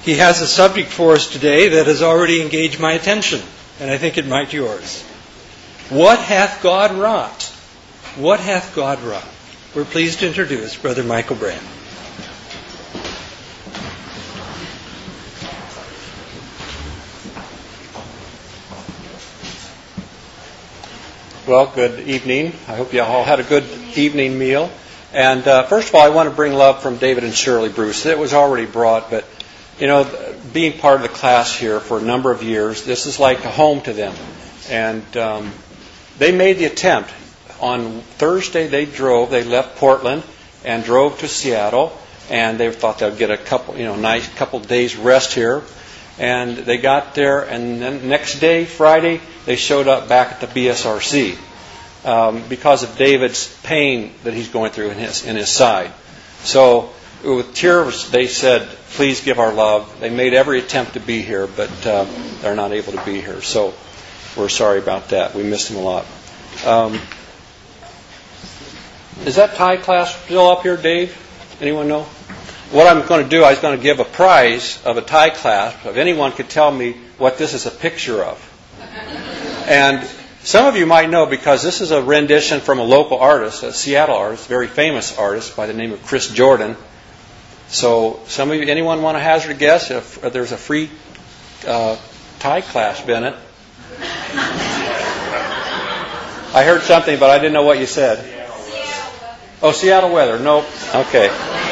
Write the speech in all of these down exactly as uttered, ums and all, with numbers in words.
He has a subject for us today that has already engaged my attention, and I think it might yours. What hath God wrought? What hath God wrought? We're pleased to introduce Brother Michael Brand. Well, good evening. I hope you all had a good evening meal. And uh, first of all, I want to bring love from David and Shirley Bruce. It was already brought, but, you know, being part of the class here for a number of years, this is like a home to them. And um, they made the attempt. On Thursday, they drove. They left Portland and drove to Seattle. And they thought they'd get a couple, you know, nice couple days rest here. And they got there, and then next day, Friday, they showed up back at the B S R C. Um, because of David's pain that he's going through in his in his side. So with tears, they said, please give our love. They made every attempt to be here, but uh, they're not able to be here. So we're sorry about that. We missed them a lot. Um, is that Thai class still up here, Dave? Anyone know? What I'm going to do, I was going to give a prize of a Thai class, if anyone could tell me what this is a picture of. And some of you might know because this is a rendition from a local artist, a Seattle artist, a very famous artist by the name of Chris Jordan. So some of you, anyone want to hazard a guess if there's a free uh, Thai class, Bennett? I heard something, but I didn't know what you said. Oh, Seattle weather. Nope. Okay.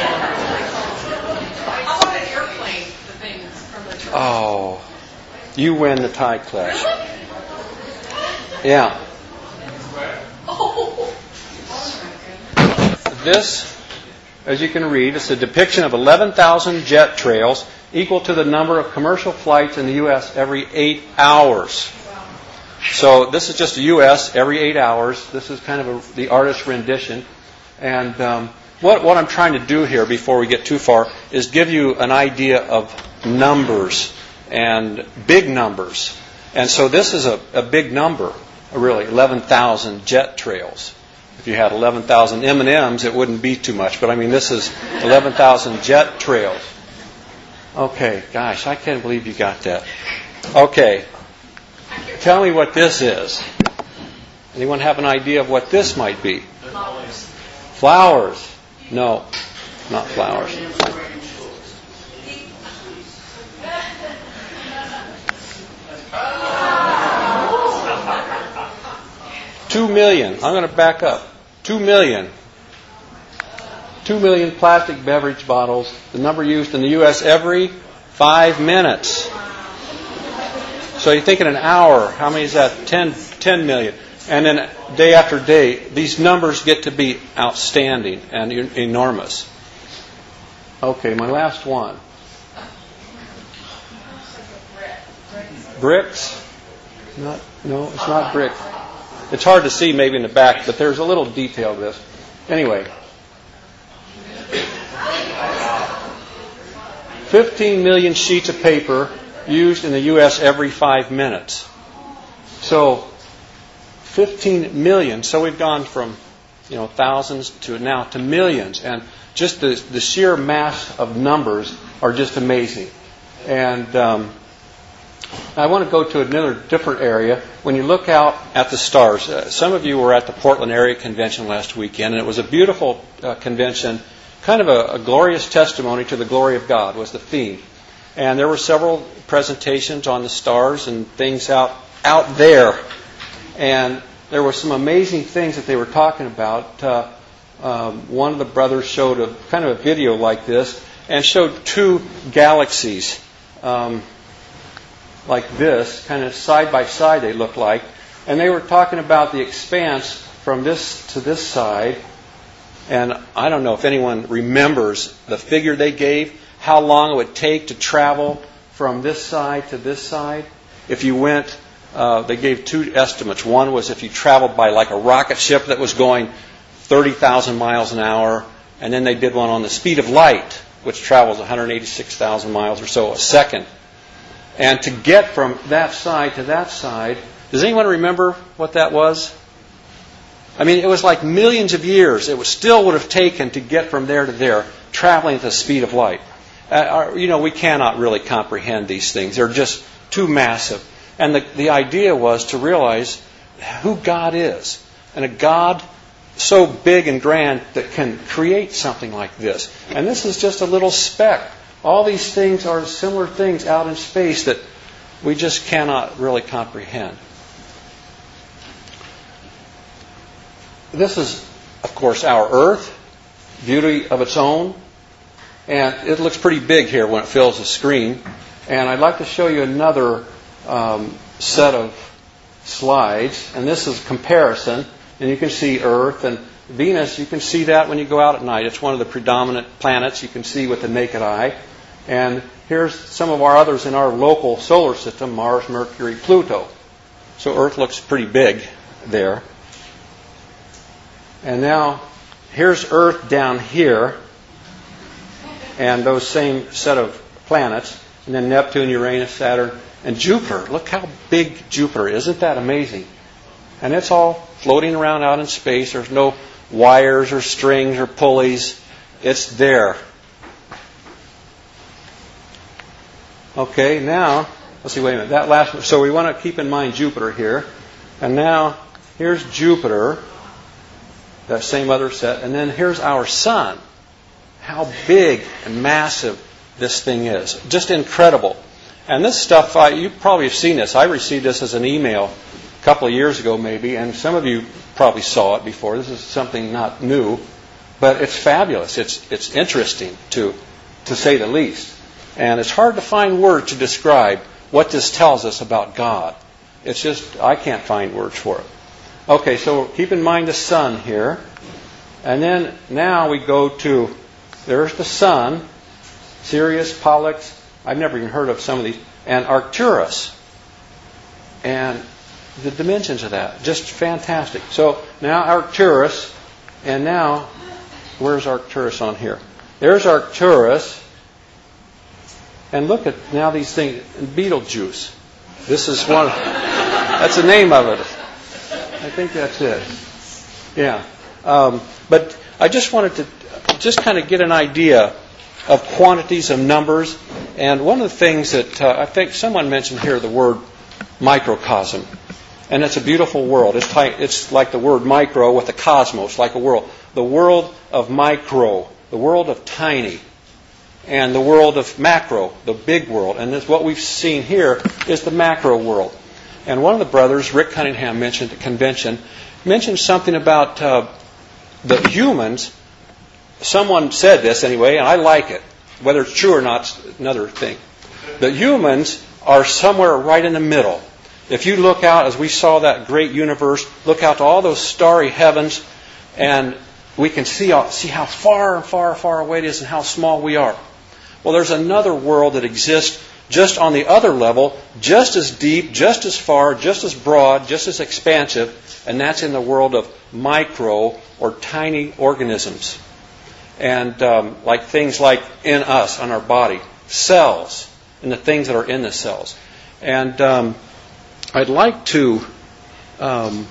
I want an airplane, the things from the trip. Oh, you win the Thai class. Yeah. This, as you can read, is a depiction of eleven thousand jet trails, equal to the number of commercial flights in the U S every eight hours. So this is just the U S every eight hours. This is kind of a, the artist's rendition. And um, what, what I'm trying to do here before we get too far is give you an idea of numbers and big numbers. And so this is a, a big number. Really, eleven thousand jet trails. If you had eleven thousand M and M's, it wouldn't be too much. But I mean, this is eleven thousand jet trails. Okay, gosh, I can't believe you got that. Okay, tell me what this is. Anyone have an idea of what this might be? Flowers. Flowers. No, not flowers. Two million. I'm going to back up. Two million. Two million plastic beverage bottles. The number used in the U S every five minutes. So you think in an hour, how many is that? Ten, ten million. And then day after day, these numbers get to be outstanding and enormous. Okay, my last one. Bricks? Not, no, it's not brick. It's hard to see maybe in the back, but there's a little detail to this. Anyway. fifteen million sheets of paper used in the U S every five minutes. So, fifteen million. So we've gone from, you know, thousands to now to millions. And just the, the sheer mass of numbers are just amazing. And um, I want to go to another different area. When you look out at the stars, uh, some of you were at the Portland Area Convention last weekend, and it was a beautiful uh, convention, kind of a, a glorious testimony to the glory of God was the theme. And there were several presentations on the stars and things out out there. And there were some amazing things that they were talking about. Uh, um, one of the brothers showed a kind of a video like this and showed two galaxies. Um, like this, kind of side by side they look like. And they were talking about the expanse from this to this side. And I don't know if anyone remembers the figure they gave, how long it would take to travel from this side to this side. If you went, uh, they gave two estimates. One was if you traveled by like a rocket ship that was going thirty thousand miles an hour. And then they did one on the speed of light, which travels one hundred eighty-six thousand miles or so a second. And to get from that side to that side, does anyone remember what that was? I mean, it was like millions of years. It was still would have taken to get from there to there, traveling at the speed of light. Uh, you know, we cannot really comprehend these things. They're just too massive. And the, the idea was to realize who God is. And a God so big and grand that can create something like this. And this is just a little speck. All these things are similar things out in space that we just cannot really comprehend. This is, of course, our Earth, beauty of its own. And it looks pretty big here when it fills the screen. And I'd like to show you another um, set of slides. And this is comparison. And you can see Earth and Venus. You can see that when you go out at night. It's one of the predominant planets you can see with the naked eye. And here's some of our others in our local solar system, Mars, Mercury, Pluto. So Earth looks pretty big there. And now here's Earth down here. And those same set of planets. And then Neptune, Uranus, Saturn, and Jupiter. Look how big Jupiter is. Isn't that amazing? And it's all floating around out in space. There's no wires or strings or pulleys. It's there. Okay, now, let's see, wait a minute. That last one. So we want to keep in mind Jupiter here. And now, here's Jupiter. That same other set. And then here's our sun. How big and massive this thing is. Just incredible. And this stuff, I, you probably have seen this. I received this as an email a couple of years ago maybe, and some of you probably saw it before. This is something not new, but it's fabulous. It's it's interesting, to to say the least. And it's hard to find words to describe what this tells us about God. It's just, I can't find words for it. Okay, so keep in mind the sun here. And then now we go to, there's the sun, Sirius, Pollux, I've never even heard of some of these, and Arcturus. And the dimensions of that, just fantastic. So now Arcturus, and now, where's Arcturus on here? There's Arcturus, and look at now these things, Betelgeuse. This is one, that's the name of it. I think that's it. Yeah. Um, but I just wanted to just kind of get an idea of quantities of numbers. And one of the things that uh, I think someone mentioned here, the word microcosm. And it's a beautiful world. It's like, it's like the word micro with the cosmos, like a world. The world of micro, the world of tiny, and the world of macro, the big world. And this, what we've seen here is the macro world. And one of the brothers, Rick Cunningham, mentioned at the convention, mentioned something about uh, the humans. Someone said this anyway, and I like it. Whether it's true or not is another thing. The humans are somewhere right in the middle. If you look out, as we saw that great universe, look out to all those starry heavens, and we can see, see how far and far, far away it is and how small we are. Well, there's another world that exists just on the other level, just as deep, just as far, just as broad, just as expansive, and that's in the world of micro or tiny organisms. And um, like things like in us, on our body, cells, and the things that are in the cells. And um, I'd like to um,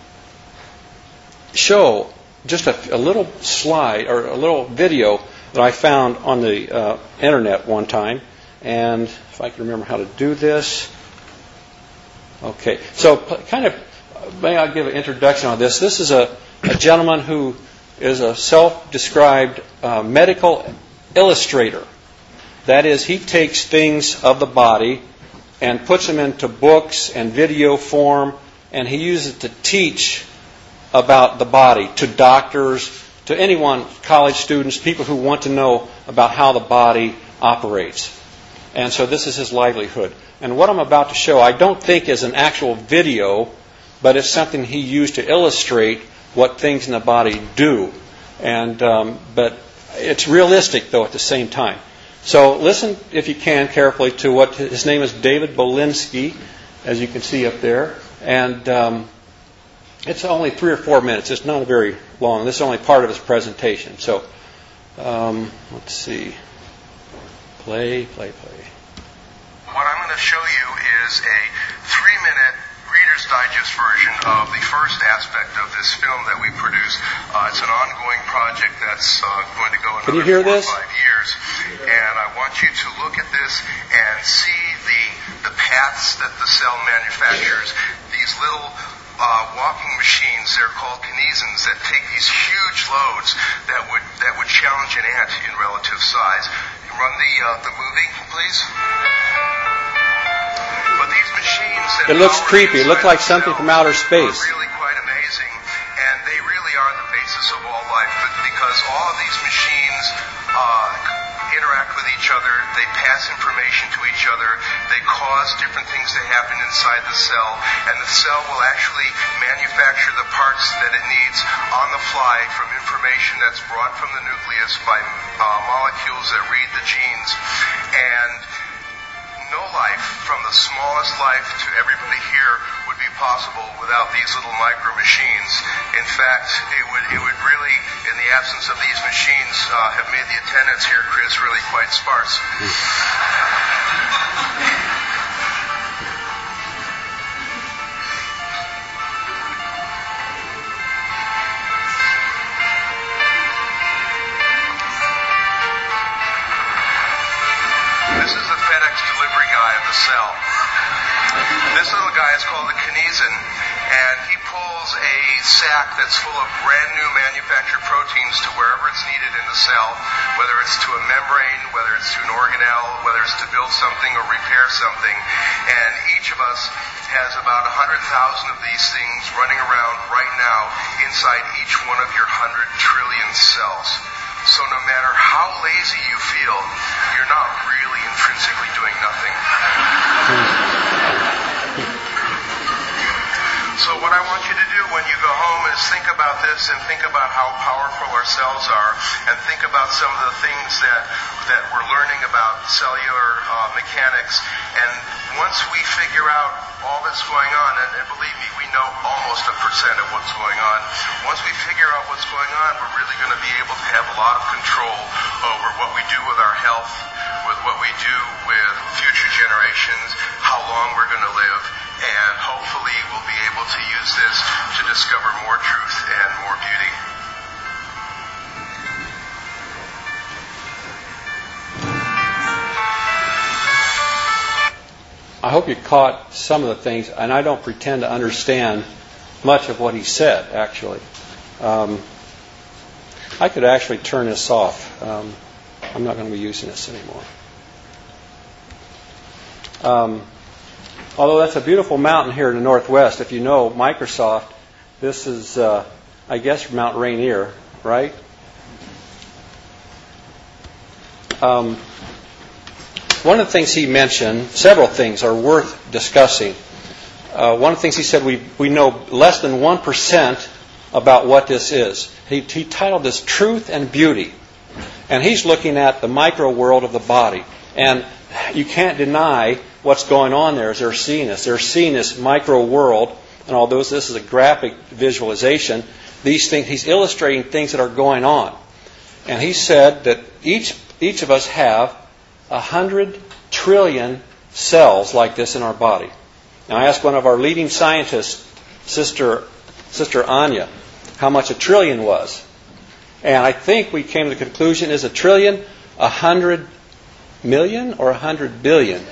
show just a, a little slide or a little video that I found on the uh, internet one time. And if I can remember how to do this. Okay, so kind of, may I give an introduction on this? This is a, a gentleman who is a self-described uh, medical illustrator. That is, he takes things of the body and puts them into books and video form, and he uses it to teach about the body to doctors, to anyone, college students, people who want to know about how the body operates. And so this is his livelihood. And what I'm about to show, I don't think is an actual video, but it's something he used to illustrate what things in the body do. And um, but it's realistic, though, at the same time. So listen, if you can, carefully to what his name is, David Bolinsky, as you can see up there. And um, it's only three or four minutes. It's not very long. This is only part of his presentation. So um, let's see. Play, play, play. What I'm going to show you is a three-minute Reader's Digest version of the first aspect of this film that we produced. Uh, it's an ongoing project that's uh, going to go another Can you hear four this? or five years. And I want you to look at this and see the, the paths that the cell manufactures. These little uh, walking machines, they're called kinesins, that take these huge loads that would that would challenge an ant in relative size. Run the uh, the movie, please. But these machines that it looks creepy. It looked like something from outer space. Are really quite amazing, and they really are the basis of all life. But because all of these machines uh, interact with each other, they pass information to each other, they cause different things to happen inside the cell, and the cell will actually manufacture the parts that it needs on the fly from information that's brought from the nucleus by uh, molecules that read the genes. And no life, from the smallest life to everybody here, would be possible without these little micro machines. In fact, it would it would really, in the absence of these machines, uh, have made the attendance here, Chris, really quite sparse. This is the FedEx delivery guy of the cell. This little guy is called the kinesin, and he pulls a sac that's full of brand new manufactured proteins to wherever it's needed in the cell, whether it's to a membrane, whether it's to an organelle, whether it's to build something or repair something. And each of us has about one hundred thousand of these things running around right now inside each one of your one hundred trillion cells. So no matter how lazy you feel, you're not really intrinsically doing nothing. So what I want you to do when you go home is think about this and think about how powerful our cells are, and think about some of the things that, that we're learning about cellular uh, mechanics. And once we figure out all that's going on, and, and believe me, we know almost a percent of what's going on. Once we figure out what's going on, we're really going to be able to have a lot of control over what we do with our health, with what we do with future generations, how long we're going to live, and hopefully we'll be able to use this to discover more truth and more beauty. I hope you caught some of the things, and I don't pretend to understand much of what he said, actually. Um, I could actually turn this off. Um, I'm not going to be using this anymore. Um, although that's a beautiful mountain here in the northwest. If you know Microsoft, this is, uh, I guess, Mount Rainier, right? Um, one of the things he mentioned, several things are worth discussing. Uh, one of the things he said, we we know less than one percent about what this is. He, he titled this Truth and Beauty. And he's looking at the micro world of the body. And you can't deny what's going on there as they're seeing this. They're seeing this micro world. And although this is a graphic visualization, these things, he's illustrating things that are going on. And he said that each each of us have a hundred trillion cells like this in our body. And I asked one of our leading scientists, Sister Sister Anya, how much a trillion was. And I think we came to the conclusion, is a trillion a hundred million or a hundred billion?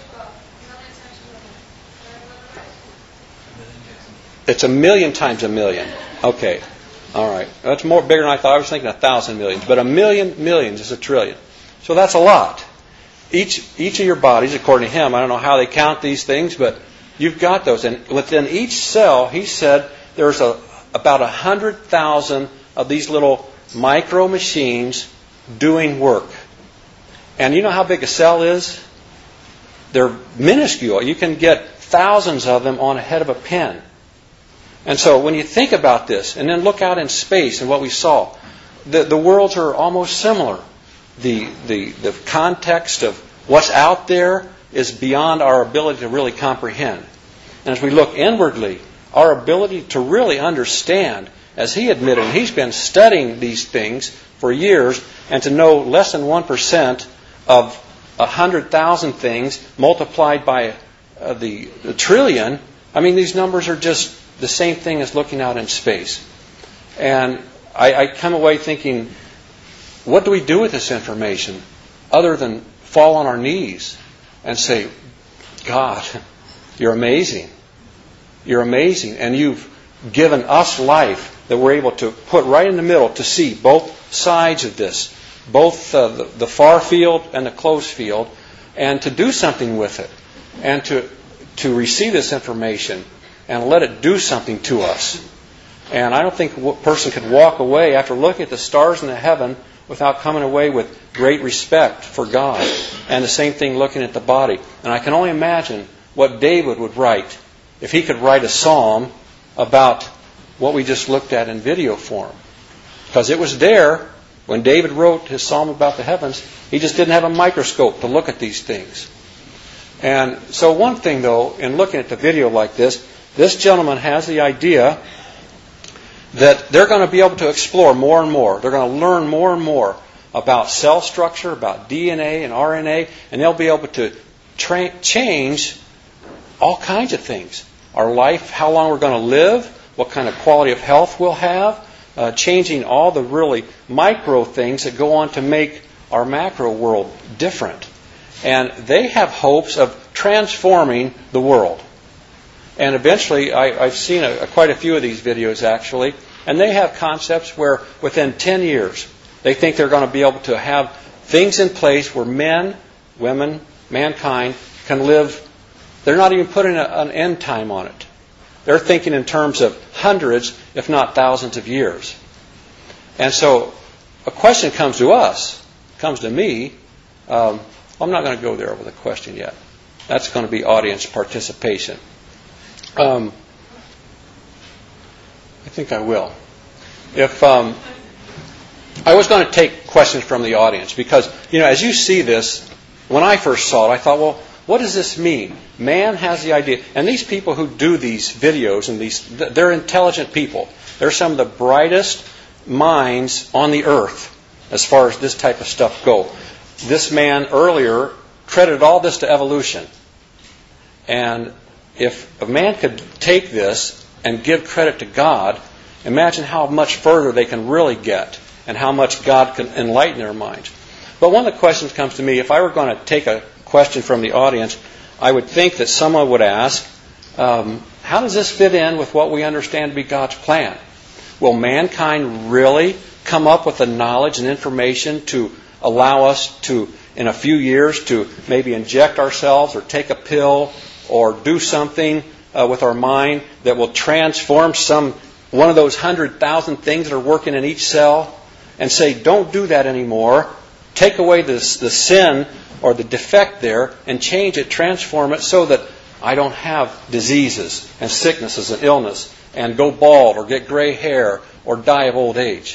It's a million times a million. Okay. All right. That's more bigger than I thought. I was thinking a thousand millions. But a million millions is a trillion. So that's a lot. Each each of your bodies, according to him, I don't know how they count these things, but you've got those. And within each cell, he said, there's a, about a hundred thousand of these little micro machines doing work. And you know how big a cell is? They're minuscule. You can get thousands of them on a head of a pin. And so when you think about this, and then look out in space and what we saw, the, the worlds are almost similar. The, the, the context of what's out there is beyond our ability to really comprehend. And as we look inwardly, our ability to really understand, as he admitted, and he's been studying these things for years, and to know less than one percent of a hundred thousand things multiplied by uh, the, the trillion, I mean, these numbers are just the same thing as looking out in space. And I, I come away thinking, what do we do with this information? other than fall on our knees and say, God, you're amazing. You're amazing. And you've given us life that we're able to put right in the middle to see both sides of this, both uh, the, the far field and the close field, and to do something with it, and to to receive this information and let it do something to us. And I don't think a person could walk away after looking at the stars in the heaven without coming away with great respect for God. And the same thing looking at the body. And I can only imagine what David would write if he could write a psalm about what we just looked at in video form. Because it was there when David wrote his psalm about the heavens. He just didn't have a microscope to look at these things. And so one thing, though, in looking at the video like this, this gentleman has the idea that they're going to be able to explore more and more. They're going to learn more and more about cell structure, about D N A and R N A, and they'll be able to tra- change all kinds of things. Our life, how long we're going to live, what kind of quality of health we'll have, uh, changing all the really micro things that go on to make our macro world different. And they have hopes of transforming the world. And eventually, I, I've seen a, a, quite a few of these videos actually, and they have concepts where within ten years, they think they're going to be able to have things in place where men, women, mankind can live. They're not even putting a, an end time on it. They're thinking in terms of hundreds, if not thousands of years. And so a question comes to us, comes to me. Um, I'm not going to go there with a question yet. That's going to be audience participation. Um, I think I will. If um, I was going to take questions from the audience because, you know, as you see this, when I first saw it, I thought, well, what does this mean? Man has the idea. And these people who do these videos, and these, they're intelligent people. They're some of the brightest minds on the earth as far as this type of stuff go. This man earlier credited all this to evolution. And if a man could take this and give credit to God, imagine how much further they can really get and how much God can enlighten their minds. But one of the questions comes to me, if I were going to take a question from the audience, I would think that someone would ask, um, how does this fit in with what we understand to be God's plan? Will mankind really come up with the knowledge and information to allow us to, in a few years, to maybe inject ourselves or take a pill or do something uh, with our mind that will transform some one of those hundred thousand things that are working in each cell and say, don't do that anymore. Take away this, the sin or the defect there and change it, transform it so that I don't have diseases and sicknesses and illness and go bald or get gray hair or die of old age.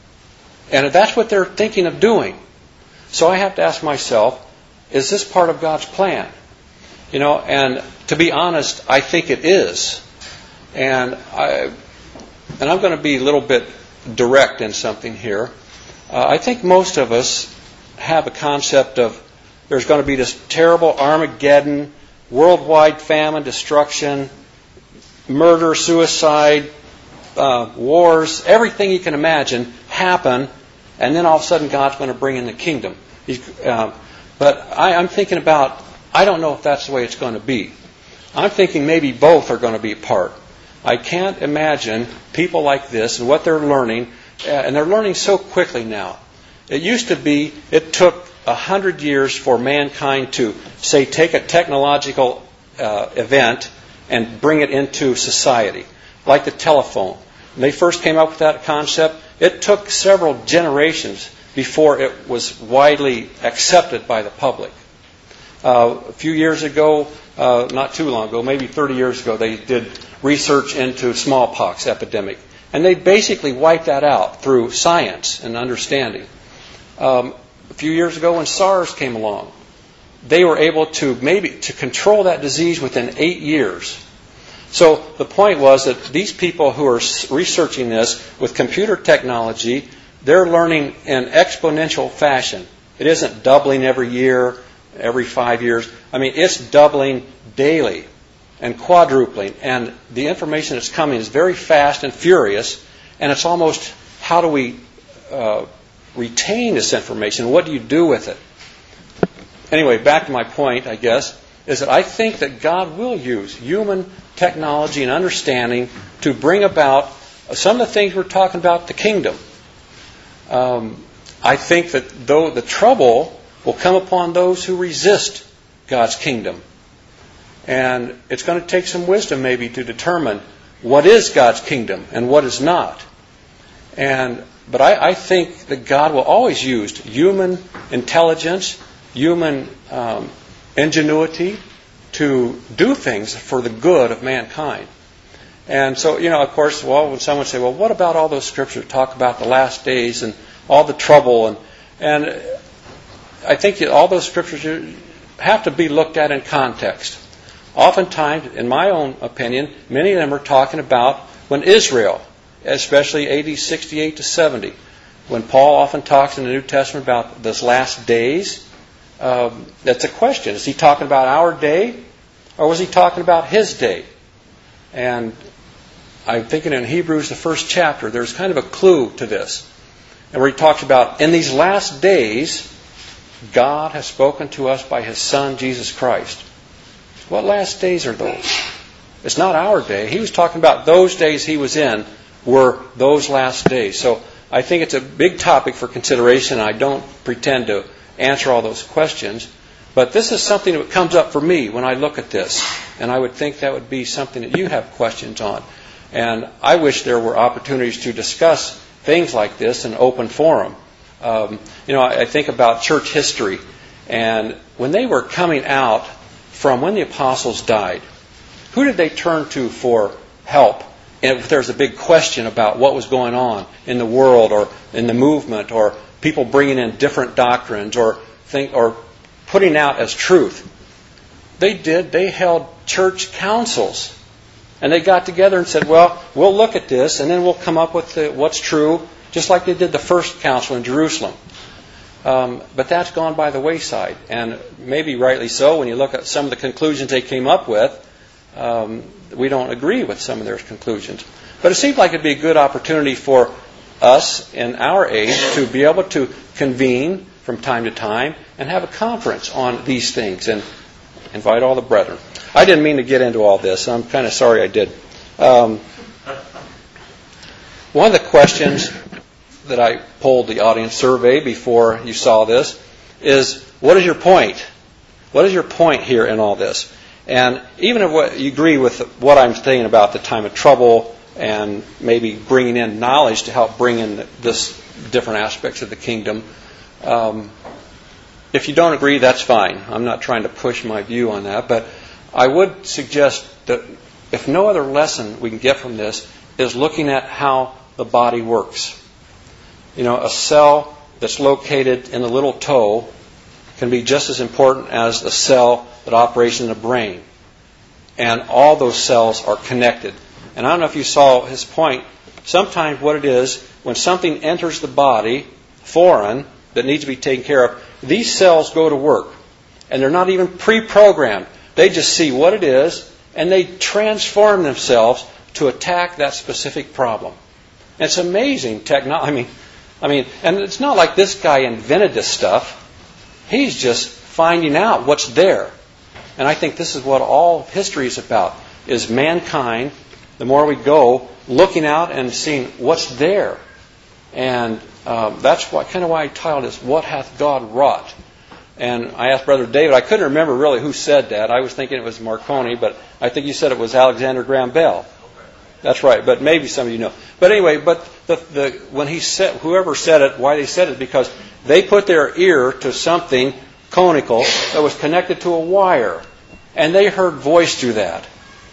And that's what they're thinking of doing. So I have to ask myself, is this part of God's plan? You know, and to be honest, I think it is. And I, and I'm going to be a little bit direct in something here. Uh, I think most of us have a concept of there's going to be this terrible Armageddon, worldwide famine, destruction, murder, suicide, uh, wars, everything you can imagine happen, and then all of a sudden God's going to bring in the kingdom. Uh, but I, I'm thinking about, I don't know if that's the way it's going to be. I'm thinking maybe both are going to be a part. I can't imagine people like this and what they're learning, uh, and they're learning so quickly now. It used to be, it took a hundred years for mankind to, say, take a technological uh, event and bring it into society, like the telephone. When they first came up with that concept, it took several generations before it was widely accepted by the public. Uh, a few years ago, uh, not too long ago, maybe thirty years ago, they did research into smallpox epidemic. And they basically wiped that out through science and understanding. Um, a few years ago when SARS came along, they were able to maybe to control that disease within eight years. So the point was that these people who are researching this with computer technology, they're learning in exponential fashion. It isn't doubling every year, every five years. I mean, it's doubling daily and quadrupling. And the information that's coming is very fast and furious. And it's almost, how do we uh, retain this information? What do you do with it? anyway, back to my point, I guess, is that I think that God will use human technology and understanding to bring about some of the things we're talking about, the kingdom. Um, I think that though the trouble will come upon those who resist God's kingdom. And it's going to take some wisdom maybe to determine what is God's kingdom and what is not. And but I, I think that God will always use human intelligence, human um, ingenuity to do things for the good of mankind. And so, you know, of course, well, when someone say, well, what about all those scriptures that talk about the last days and all the trouble? And and I think that all those scriptures have to be looked at in context. Oftentimes, in my own opinion, many of them are talking about when Israel, especially A D sixty-eight to seventy, when Paul often talks in the New Testament about those last days, um, that's a question. Is he talking about our day, or was he talking about his day? And I'm thinking in Hebrews, the first chapter, there's kind of a clue to this. And where he talks about, in these last days, God has spoken to us by His Son, Jesus Christ. What last days are those? It's not our day. He was talking about those days he was in were those last days. So I think it's a big topic for consideration. I don't pretend to answer all those questions. But this is something that comes up for me when I look at this. And I would think that would be something that you have questions on. And I wish there were opportunities to discuss things like this in open forum. Um, you know, I, I think about church history. And when they were coming out from when the apostles died, who did they turn to for help? And if there's a big question about what was going on in the world or in the movement or people bringing in different doctrines or think, or putting out as truth, they did. They held church councils. And they got together and said, well, we'll look at this and then we'll come up with the, what's true, just like they did the first council in Jerusalem. Um, but that's gone by the wayside. And maybe rightly so. When you look at some of the conclusions they came up with, um, we don't agree with some of their conclusions. But it seemed like it'd be a good opportunity for us in our age to be able to convene from time to time and have a conference on these things and invite all the brethren. I didn't mean to get into all this. I'm kind of sorry I did. Um, one of the questions that I polled the audience survey before you saw this is, what is your point? What is your point here in all this? And even if what, you agree with what I'm saying about the time of trouble and maybe bringing in knowledge to help bring in this different aspects of the kingdom, um, if you don't agree, that's fine. I'm not trying to push my view on that, but I would suggest that if no other lesson we can get from this is looking at how the body works. You know, a cell that's located in the little toe can be just as important as a cell that operates in the brain. And all those cells are connected. And I don't know if you saw his point. Sometimes what it is, when something enters the body, foreign, that needs to be taken care of, these cells go to work. And they're not even pre-programmed. They just see what it is, and they transform themselves to attack that specific problem. And it's amazing technology. I mean, I mean, and it's not like this guy invented this stuff. He's just finding out what's there. And I think this is what all history is about, is mankind, the more we go, looking out and seeing what's there. And um, that's what, kind of why I titled this, What Hath God Wrought? And I asked Brother David, I couldn't remember really who said that. I was thinking it was Marconi, but I think you said it was Alexander Graham Bell. That's right, but maybe some of you know. But anyway, but the, the, when he said, whoever said it, why they said it, because they put their ear to something conical that was connected to a wire, and they heard voice through that.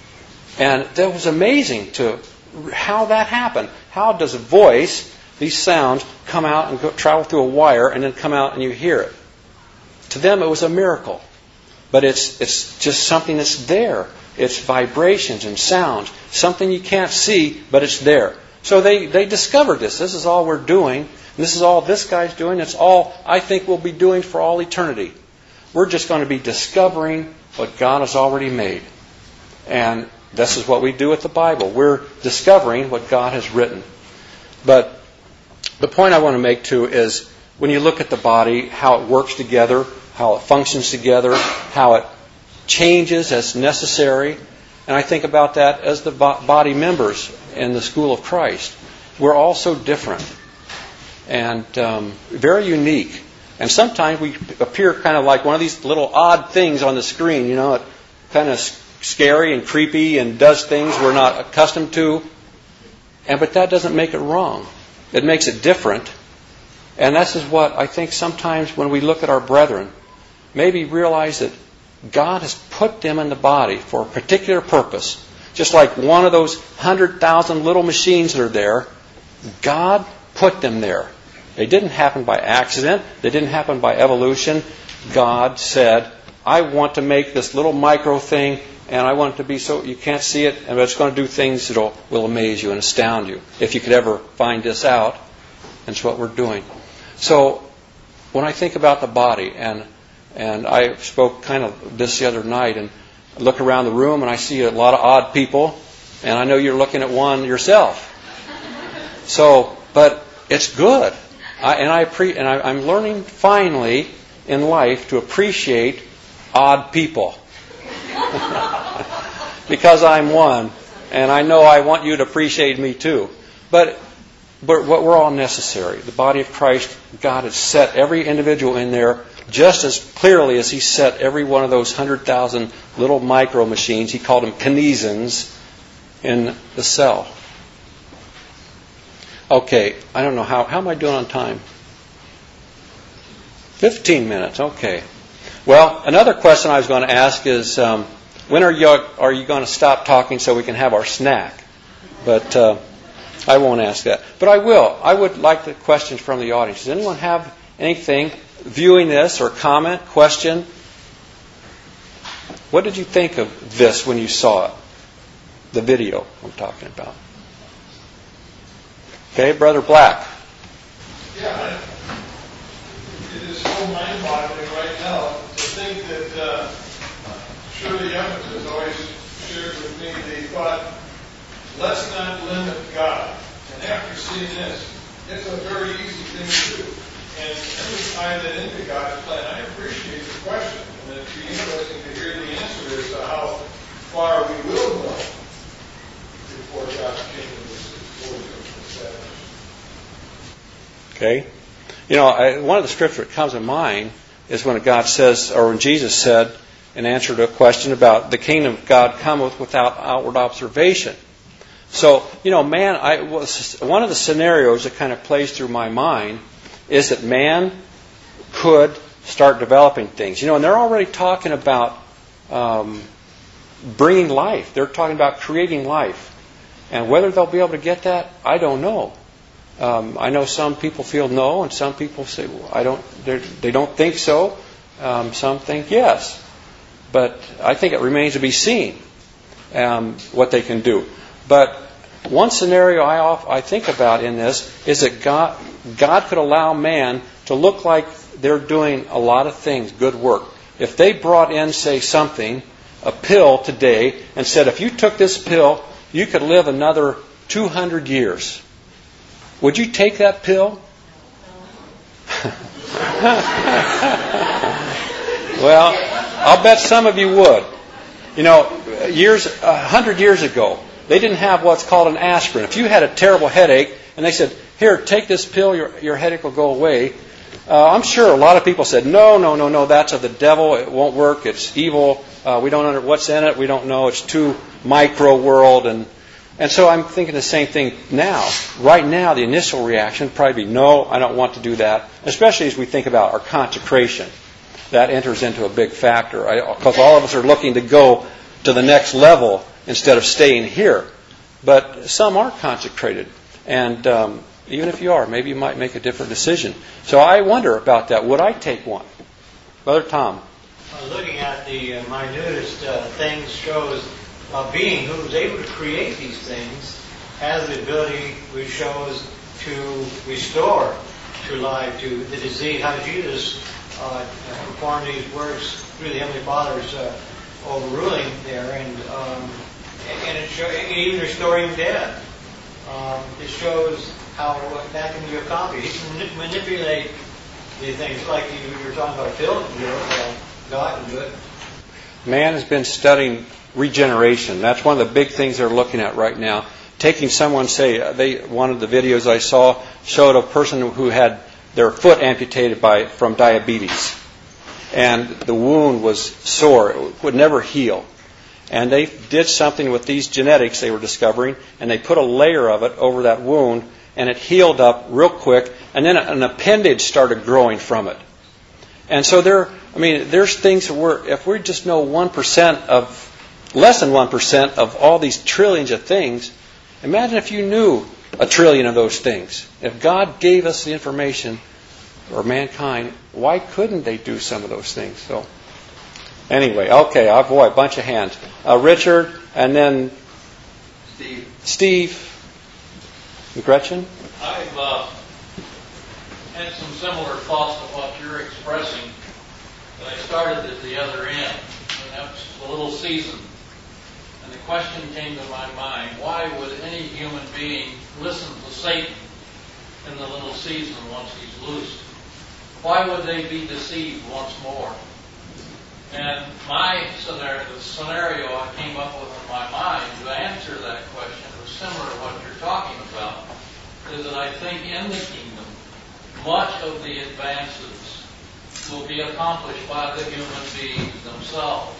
And that was amazing to how that happened. How does a voice, these sounds, come out and go, travel through a wire and then come out and you hear it? To them, it was a miracle. But it's it's just something that's there. It's vibrations and sounds. Something you can't see, but it's there. So they, they discovered this. This is all we're doing. This is all this guy's doing. It's all I think we'll be doing for all eternity. We're just going to be discovering what God has already made. And this is what we do with the Bible. We're discovering what God has written. But the point I want to make too is when you look at the body, how it works together, how it functions together, how it changes as necessary. And I think about that as the body members in the school of Christ. We're all so different and um, very unique. And sometimes we appear kind of like one of these little odd things on the screen, you know, it kind of scary and creepy and does things we're not accustomed to. And but that doesn't make it wrong. It makes it different. And this is what I think sometimes when we look at our brethren, maybe realize that God has put them in the body for a particular purpose. Just like one of those hundred thousand little machines that are there, God put them there. They didn't happen by accident. They didn't happen by evolution. God said, I want to make this little micro thing, and I want it to be so you can't see it, and it's going to do things that will, will amaze you and astound you. If you could ever find this out, that's what we're doing. So when I think about the body, and and I spoke kind of this the other night, and I look around the room and I see a lot of odd people, and I know you're looking at one yourself. So, but it's good, I, and I pre, and I, I'm learning finally in life to appreciate odd people because I'm one, and I know I want you to appreciate me too. But but we're all necessary. The body of Christ, God has set every individual in there just as clearly as He set every one of those hundred thousand little micro machines. He called them kinesins in the cell. Okay, I don't know how. How am I doing on time? Fifteen minutes. Okay. Well, another question I was going to ask is, um, when are you are you going to stop talking so we can have our snack? But uh, I won't ask that. But I will. I would like the questions from the audience. Does anyone have anything viewing this or comment, question? What did you think of this when you saw it? The video I'm talking about. Okay, Brother Black. Yeah, it is so mind-boggling right now to think that uh, Shirley Evans has always shared with me the thought, let's not limit God. And after seeing this, it's a very easy thing to do. And every time that into God's plan, I appreciate the question. And it'd be interesting to hear the answer as to how far we will go before God's kingdom is fully established. Okay. You know, I, one of the scriptures that comes to mind is when God says, or when Jesus said, in answer to a question about the kingdom of God cometh without outward observation. So, you know, man, I was, one of the scenarios that kind of plays through my mind is that man could start developing things. You know, and they're already talking about um, bringing life. They're talking about creating life. And whether they'll be able to get that, I don't know. Um, I know some people feel no, and some people say, well, I don't. They don't think so. Um, some think yes. But I think it remains to be seen um, what they can do. But one scenario I, off, I think about in this is that God, God could allow man to look like they're doing a lot of things, good work. If they brought in, say, something, a pill today, and said, if you took this pill, you could live another two hundred years. Would you take that pill? Well, I'll bet some of you would. You know, years, a hundred years ago, they didn't have what's called an aspirin. If you had a terrible headache and they said, here, take this pill, your, your headache will go away. Uh, I'm sure a lot of people said, no, no, no, no, that's of the devil. It won't work. It's evil. Uh, we don't know what's in it. We don't know. It's too micro world. And and so I'm thinking the same thing now. Right now, the initial reaction would probably be, no, I don't want to do that. Especially as we think about our consecration. That enters into a big factor. Because all of us are looking to go to the next level instead of staying here. But some are consecrated. And um, even if you are, maybe you might make a different decision. So I wonder about that. Would I take one? Brother Tom. Uh, looking at the uh, minutest uh, things shows a being who is able to create these things has the ability, which shows to restore to life, to the disease. How Jesus uh, performed these works through the Heavenly Father's uh, overruling there, and um, and it show, even restoring dead. Um, it shows how that can be accomplished. He can manipulate these things. Like you, you were talking about Phil can do it, well, God can do it. Man has been studying regeneration. That's one of the big things they're looking at right now. Taking someone, say, they one of the videos I saw showed a person who had their foot amputated by from diabetes. And the wound was sore. It would never heal. And they did something with these genetics they were discovering, and they put a layer of it over that wound, and it healed up real quick, and then an appendage started growing from it. And so there, I mean, there's things where if we just know one percent of, less than one percent of all these trillions of things, imagine if you knew a trillion of those things. If God gave us the information, or mankind, why couldn't they do some of those things? So, anyway, okay, oh boy, a bunch of hands. Uh, Richard, and then Steve. Steve. And Gretchen? I've uh, had some similar thoughts to what you're expressing, but I started at the other end, and that's the little season. And the question came to my mind, why would any human being listen to Satan in the little season once he's loosed? Why would they be deceived once more? And my scenario, the scenario I came up with in my mind to answer that question was similar to what you're talking about, is that I think in the kingdom, much of the advances will be accomplished by the human beings themselves.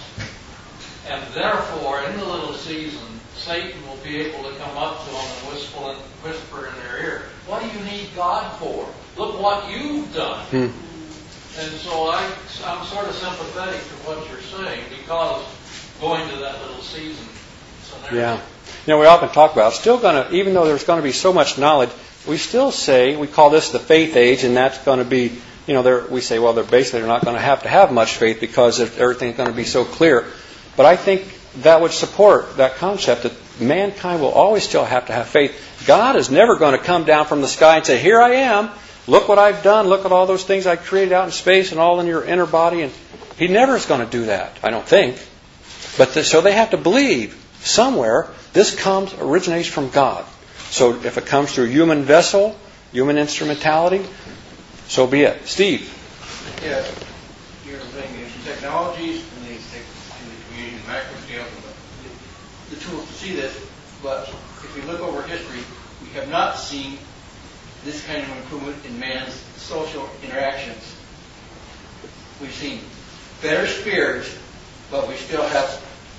And therefore, in the little season, Satan will be able to come up to them and whisper, whisper in their ear, what do you need God for? Look what you've done. Hmm. And so I, I'm sort of sympathetic to what you're saying, because going to that little season scenario. Yeah. You know, we often talk about, still going to, even though there's going to be so much knowledge, we still say, we call this the faith age, and that's going to be, you know, they're, we say, well, they're basically they're not going to have to have much faith because everything's going to be so clear. But I think that would support that concept that mankind will always still have to have faith. God is never going to come down from the sky and say, here I am, look what I've done, look at all those things I created out in space and all in your inner body. And He never is going to do that, I don't think. But the, so they have to believe somewhere this comes, originates from God. So if it comes through human vessel, human instrumentality, so be it. Steve. Yeah, you're saying there's technologies and these things in the community, the macro scale, the, the tools to see this. But if we look over history, we have not seen this kind of improvement in man's social interactions. We've seen better spirits, but we still have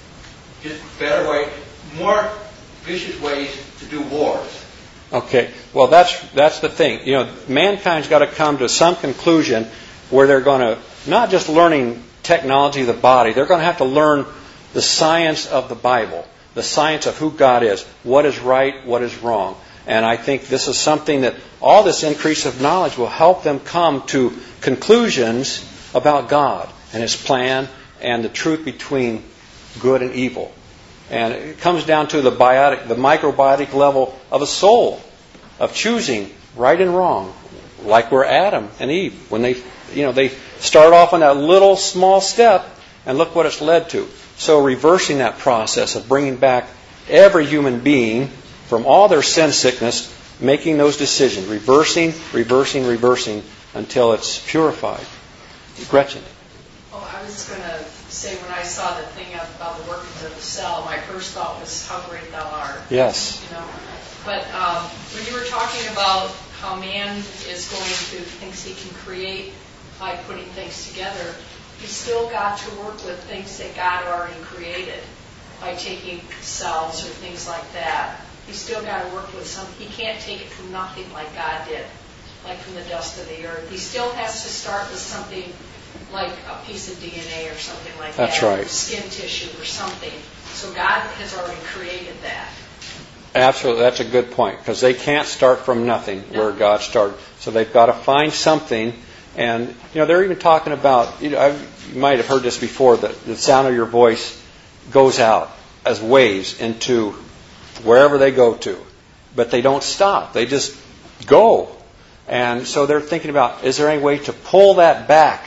just better way, more vicious ways to do wars. Okay, well that's that's the thing. You know, mankind's got to come to some conclusion where they're going to not just learning technology of the body, they're going to have to learn the science of the Bible, the science of who God is, what is right, what is wrong. And I think this is something that all this increase of knowledge will help them come to conclusions about God and His plan and the truth between good and evil. And it comes down to the biotic, the microbiotic level of a soul, of choosing right and wrong, like where Adam and Eve, when they, you know, they start off on that little small step, and look what it's led to. So reversing that process of bringing back every human being from all their sin sickness, making those decisions, reversing, reversing, reversing until it's purified. Gretchen. Oh, I was going to say when I saw the thing about the workings of the cell, my first thought was how great thou art. Yes. You know, but um, when you were talking about how man is going to things he can create by putting things together, he's still got to work with things that God already created by taking cells or things like that. He's still got to work with some. He can't take it from nothing like God did, like from the dust of the earth. He still has to start with something like a piece of D N A or something like That's that. right. Or skin tissue or something. So God has already created that. Absolutely, that's a good point, because they can't start from nothing where God started. So they've got to find something. And, you know, they're even talking about, you know, I've, you might have heard this before, that the sound of your voice goes out as waves into wherever they go to. But they don't stop. They just go. And so they're thinking about, is there any way to pull that back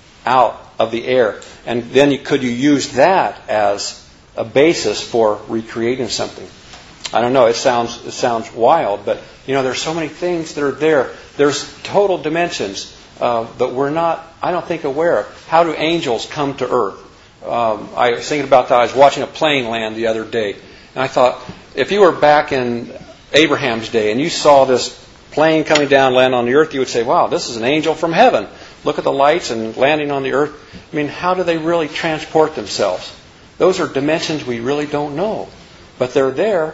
out of the air? And then you, could you use that as a basis for recreating something? I don't know. It sounds it sounds wild, but you know, there's so many things that are there. There's total dimensions. uh, that we're not, I don't think, aware of. How do angels come to earth? Um, I was thinking about that. I was watching a plane land the other day, and I thought, if you were back in Abraham's day and you saw this plane coming down, land on the earth, you would say, wow, this is an angel from heaven. Look at the lights and landing on the earth. I mean, how do they really transport themselves? Those are dimensions we really don't know. But they're there.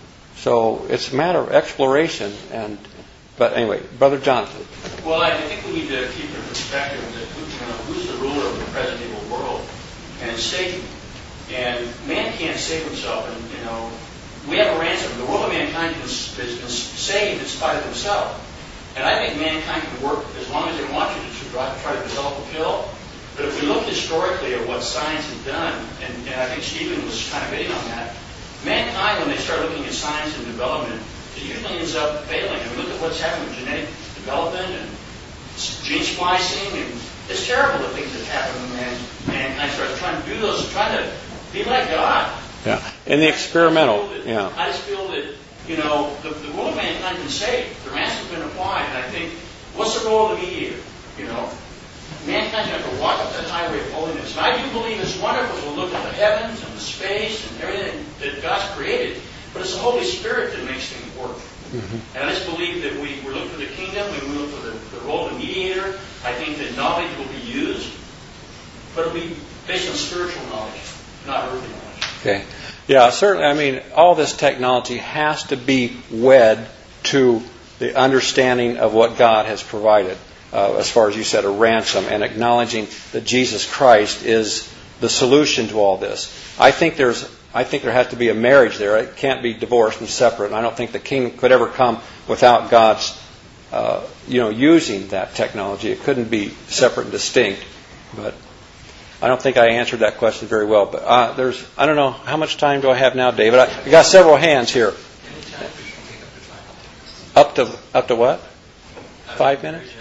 So it's a matter of exploration. And But anyway, Brother Jonathan. Well, I think we need to keep in perspective that you know, who's the ruler of the present evil world? And it's Satan. And man can't save himself. And, you know, we have a ransom. The world of mankind has been saved in spite of himself. And I think mankind can work as long as they want to to try, try to develop a pill. But if we look historically at what science has done, and, and I think Stephen was kind of hitting on that, mankind, when they start looking at science and development, it usually ends up failing. And we look at what's happening with genetic development and gene splicing, and it's terrible the things that happen when man, mankind starts trying to do those, trying to be like God. Yeah, in the experimental, that, yeah. I just feel that, you know, the, the world of mankind has been saved. The ransom's been applied, and I think, what's the role of the mediator? You know, mankind's going to have to walk up that highway of holiness. And I do believe it's wonderful to look at the heavens and the space and everything that God's created, but it's the Holy Spirit that makes things work. Mm-hmm. And I just believe that we, we look for the kingdom, we look for the, the role of the mediator. I think that knowledge will be used, but it'll be based on spiritual knowledge, not earthly knowledge. Okay. Yeah, certainly. I mean, all this technology has to be wed to the understanding of what God has provided, uh, as far as you said, a ransom, and acknowledging that Jesus Christ is the solution to all this. I think there's, I think there has to be a marriage there. It can't be divorced and separate. And I don't think the kingdom could ever come without God's, uh, you know, using that technology. It couldn't be separate and distinct. But I don't think I answered that question very well. But uh, there's, I don't know, how much time do I have now, David? I, I got several hands here. Up to up to what? Five minutes?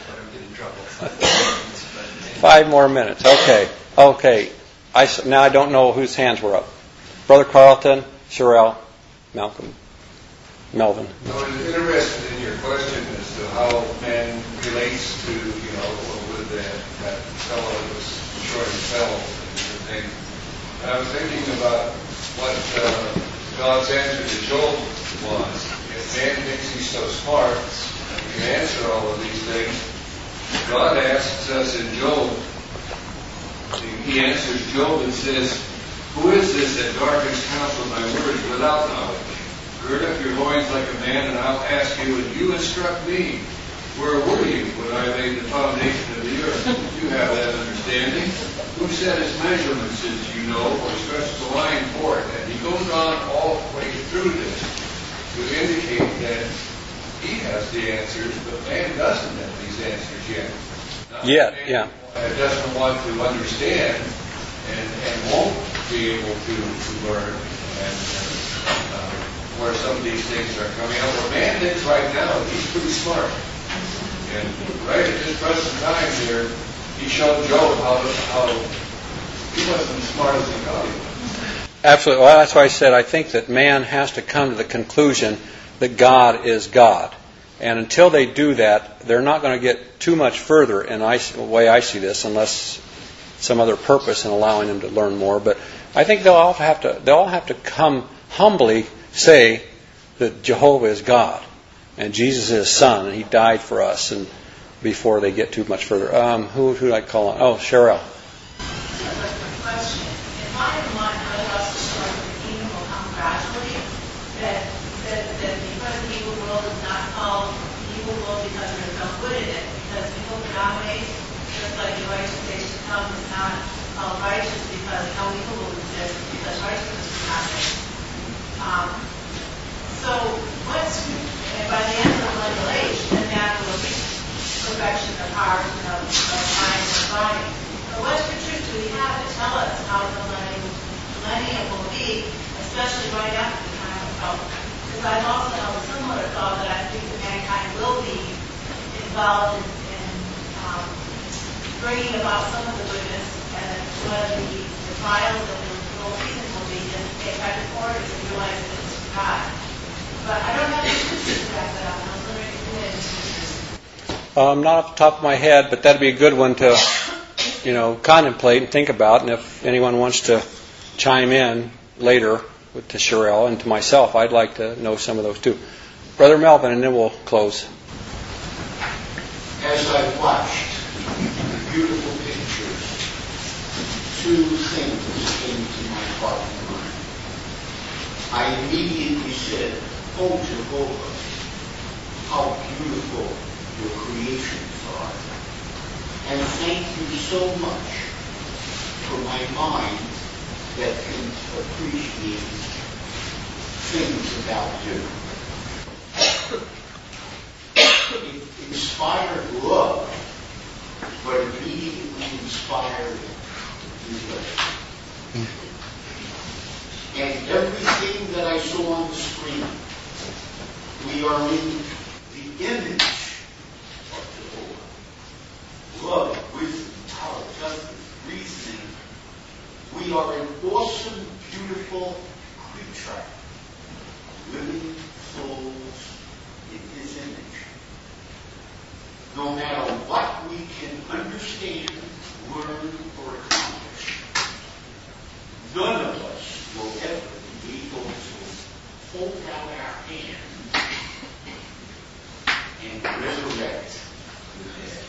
Five more minutes. Okay. Okay. I, now I don't know whose hands were up. Brother Carlton, Sherelle, Malcolm, Melvin. I was interested in your question as to how man relates to, you know, with that, that fellow that was destroying cells and different things. And I was thinking about what uh, God's answer to Job was. If man thinks he's so smart, he can answer all of these things. God asks us in Job, he answers Job and says, who is this that darkens counsel my words without knowledge? Gird up your loins like a man, and I'll ask you, and you instruct me. Where were you when I laid the foundation of the earth? You have that understanding. Who set his measurements, as you know, or stretched the line for it? And he goes on all the way through this to indicate that he has the answers, but man doesn't have these answers yet. Not yeah, yeah. Man doesn't want to understand and, and won't be able to, to learn and uh, where some of these things are coming out. Where man thinks right now, he's pretty smart. And right at this present time here, he showed Job how, how he wasn't as smart as he thought he was. Absolutely. Well, that's why I said I think that man has to come to the conclusion that God is God. And until they do that, they're not going to get too much further in the way I see this, unless some other purpose in allowing them to learn more. But I think they'll all have to they'll all have to come humbly say that Jehovah is God and Jesus is His Son and He died for us. And before they get too much further, um, who who do I call on? Oh, Cheryl. Righteous because how evil will exist because righteousness is not there. Um, so what's and by the end of the millennial age, then that will reach perfection of heart and of, of mind and body. But what's the truth do we have to tell us how the millennium, millennium will be, especially right after the time of hope? Because I've also held a similar thought that I think that mankind will be involved in, in um, bringing about some of the goodness. And one of the, the trials of the little season will be that they try to court it and realize that it's God. But I don't have any truth to back that up. I was wondering if you had any truth. Um, not off the top of my head, but that'd be a good one to, you know, contemplate and think about. And if anyone wants to chime in later with to Sherelle and to myself, I'd like to know some of those too. Brother Melvin, and then we'll close. As I watched the beautiful pictures, two things came to my heart and mind. I immediately said, "Oh, Jehovah, how beautiful your creations are. And thank you so much for my mind that can appreciate things about you." It inspired love, but immediately inspired regret. And everything that I saw on the screen, we are in the image of Jehovah. Love, wisdom, power, justice, reasoning. We are an awesome, beautiful creature, living souls in His image. No matter what we can understand, learn, or accomplish, none of us will ever be able to hold out our hand and resurrect the dead.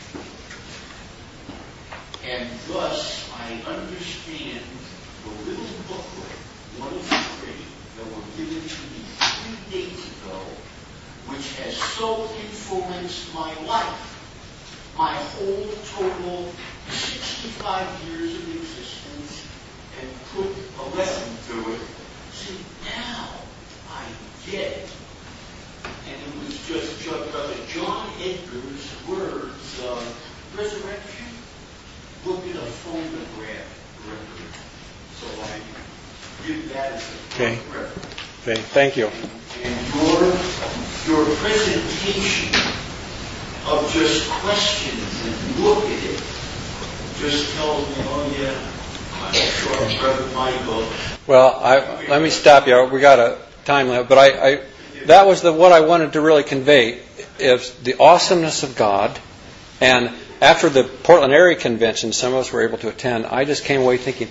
And thus, I understand the little booklet, one of three, that were given to me three days ago, which has so influenced my life, my whole total sixty-five years of existence, and put a lesson to it. See, now I get it. And it was just Brother John Edgar's words of resurrection. Look at a phonograph record. So I give that as a Okay. record. Okay, thank you. And your, your presentation of just questions and look at it just tells me, oh yeah, I'm sure Brother Michael. Well, I, let me stop you. We got a time limit, but I, I that was the what I wanted to really convey is the awesomeness of God. And after the Portland area convention, some of us were able to attend. I just came away thinking,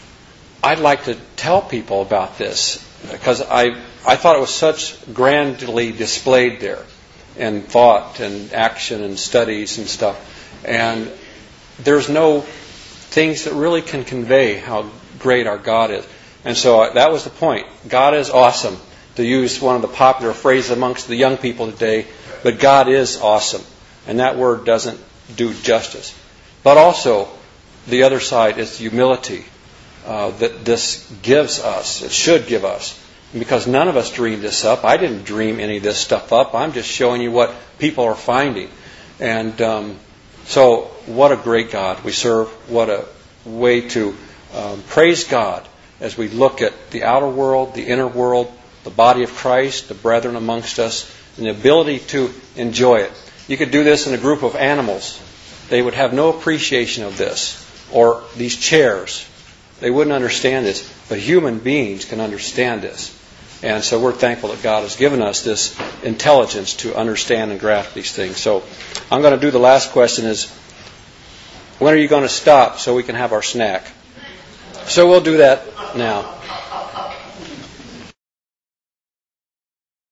I'd like to tell people about this because I I thought it was such grandly displayed there, in thought and action and studies and stuff. And there's no things that really can convey how great our God is. And so that was the point. God is awesome, to use one of the popular phrases amongst the young people today. But God is awesome. And that word doesn't do justice. But also, the other side is humility uh, that this gives us. It should give us. Because none of us dreamed this up. I didn't dream any of this stuff up. I'm just showing you what people are finding. And um, so, what a great God we serve. What a way to um, praise God as we look at the outer world, the inner world, the body of Christ, the brethren amongst us, and the ability to enjoy it. You could do this in a group of animals. They would have no appreciation of this. Or these chairs. They wouldn't understand this. But human beings can understand this. And so we're thankful that God has given us this intelligence to understand and grasp these things. So I'm going to do the last question is, when are you going to stop so we can have our snack? So we'll do that now.